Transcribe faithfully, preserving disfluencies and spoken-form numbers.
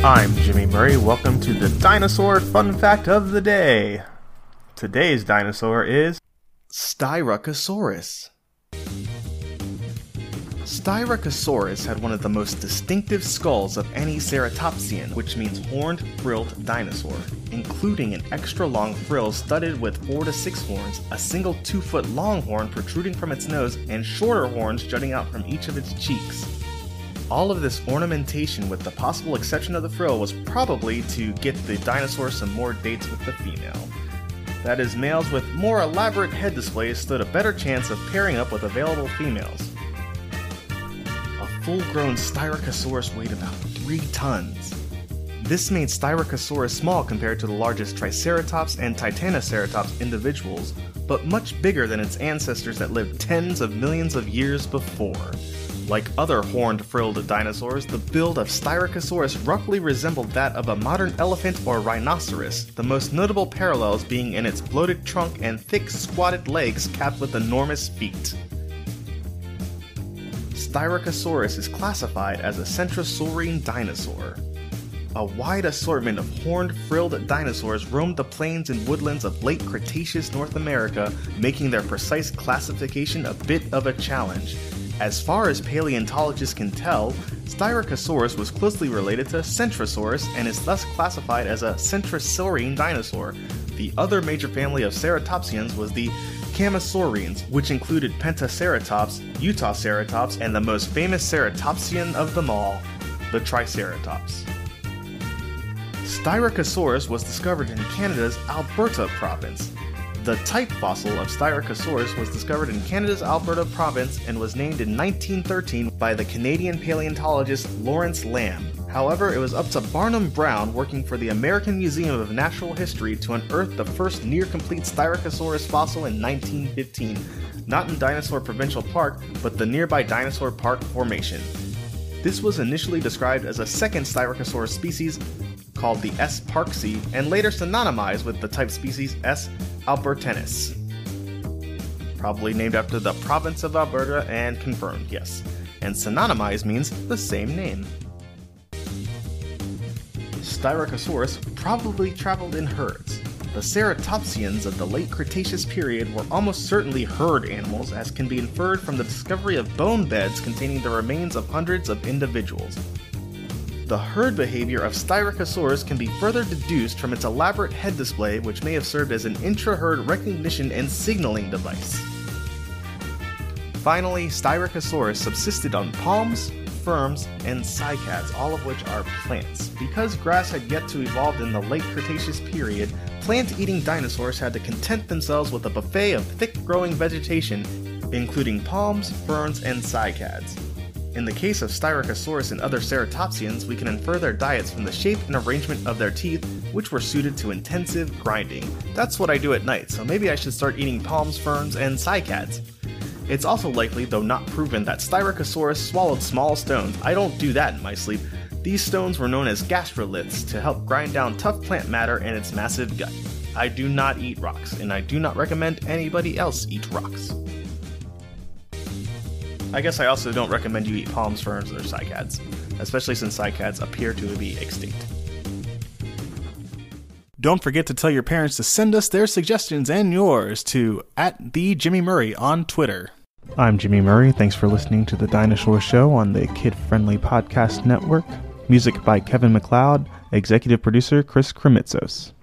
I'm Jimmy Murray. Welcome to the Dinosaur Fun Fact of the Day. Today's dinosaur is Styracosaurus. Styracosaurus had one of the most distinctive skulls of any ceratopsian, which means horned, frilled dinosaur, including an extra long frill studded with four to six horns, a single two foot long horn protruding from its nose, and shorter horns jutting out from each of its cheeks. All of this ornamentation, with the possible exception of the frill, was probably to get the dinosaur some more dates with the female. That is, males with more elaborate head displays stood a better chance of pairing up with available females. A full-grown Styracosaurus weighed about three tons. This made Styracosaurus small compared to the largest Triceratops and Titanoceratops individuals, but much bigger than its ancestors that lived tens of millions of years before. Like other horned, frilled dinosaurs, the build of Styracosaurus roughly resembled that of a modern elephant or rhinoceros, the most notable parallels being in its bloated trunk and thick, squatted legs capped with enormous feet. Styracosaurus is classified as a centrosaurine dinosaur. A wide assortment of horned, frilled dinosaurs roamed the plains and woodlands of late Cretaceous North America, making their precise classification a bit of a challenge. As far as paleontologists can tell, Styracosaurus was closely related to Centrosaurus and is thus classified as a centrosaurine dinosaur. The other major family of ceratopsians was the Camosaurines, which included Pentaceratops, Utaceratops, and the most famous ceratopsian of them all, the Triceratops. Styracosaurus was discovered in Canada's Alberta province. The type fossil of Styracosaurus was discovered in Canada's Alberta province and was named in nineteen thirteen by the Canadian paleontologist Lawrence Lamb. However, it was up to Barnum Brown, working for the American Museum of Natural History, to unearth the first near-complete Styracosaurus fossil in nineteen fifteen, not in Dinosaur Provincial Park, but the nearby Dinosaur Park Formation. This was initially described as a second Styracosaurus species called the S. parkesii, and later synonymized with the type species S. albertensis. Probably named after the province of Alberta, and confirmed, yes. And synonymized means the same name. Styracosaurus probably traveled in herds. The ceratopsians of the late Cretaceous period were almost certainly herd animals, as can be inferred from the discovery of bone beds containing the remains of hundreds of individuals. The herd behavior of Styracosaurus can be further deduced from its elaborate head display, which may have served as an intra-herd recognition and signaling device. Finally, Styracosaurus subsisted on palms, ferns, and cycads, all of which are plants. Because grass had yet to evolve in the late Cretaceous period, plant-eating dinosaurs had to content themselves with a buffet of thick-growing vegetation, including palms, ferns, and cycads. In the case of Styracosaurus and other ceratopsians, we can infer their diets from the shape and arrangement of their teeth, which were suited to intensive grinding. That's what I do at night, so maybe I should start eating palms, ferns, and cycads. It's also likely, though not proven, that Styracosaurus swallowed small stones. I don't do that in my sleep. These stones were known as gastroliths to help grind down tough plant matter in its massive gut. I do not eat rocks, and I do not recommend anybody else eat rocks. I guess I also don't recommend you eat palms, ferns, or cycads, especially since cycads appear to be extinct. Don't forget to tell your parents to send us their suggestions and yours to at the Jimmy Murray on Twitter. I'm Jimmy Murray. Thanks for listening to The Dinosaur Show on the Kid-Friendly Podcast Network. Music by Kevin MacLeod. Executive producer Chris Kremitzos.